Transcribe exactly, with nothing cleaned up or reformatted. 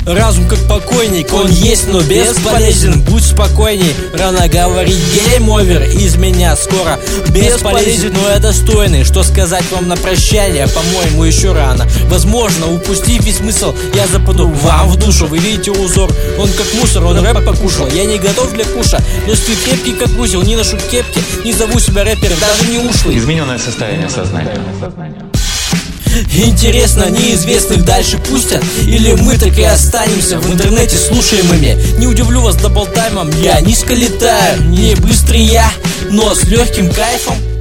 Разум как покойник, он есть, но бесполезен. Будь спокойней, рано говорить гейм-овер. Из меня скоро бесполезен, но я достойный. Что сказать вам на прощание, по-моему, еще рано. Возможно, упустив весь смысл, я западу вам в душу. Вы видите узор, он как мусор, он рэп покушал. Я не готов для куша, но стою крепкий как узел. Не ношу кепки, не зову себя рэпером, даже не ушлый. Измененное состояние сознания. Интересно, неизвестных дальше пустят? Или мы так и останемся в интернете слушаемыми? Не удивлю вас даблтаймом, я низко летаю. Не быстрый я, но с легким кайфом.